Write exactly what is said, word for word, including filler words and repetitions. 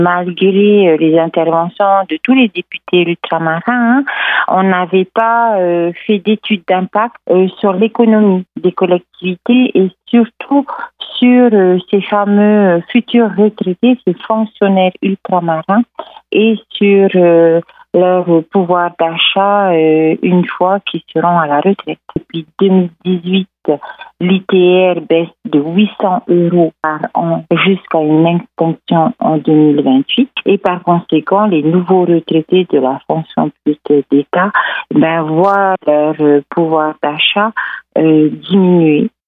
Malgré les interventions de tous les députés ultramarins, hein, on n'avait pas euh, fait d'études d'impact euh, sur l'économie des collectivités et surtout sur euh, ces fameux futurs retraités, ces fonctionnaires ultramarins et sur euh, leur pouvoir d'achat euh, une fois qu'ils seront à la retraite. Depuis deux mille dix-huit, l'I T R baisse de huit cents euros par an jusqu'à une extinction en deux mille vingt-huit. Et par conséquent, les nouveaux retraités de la fonction publique d'État ben, voient leur pouvoir d'achat euh, diminuer.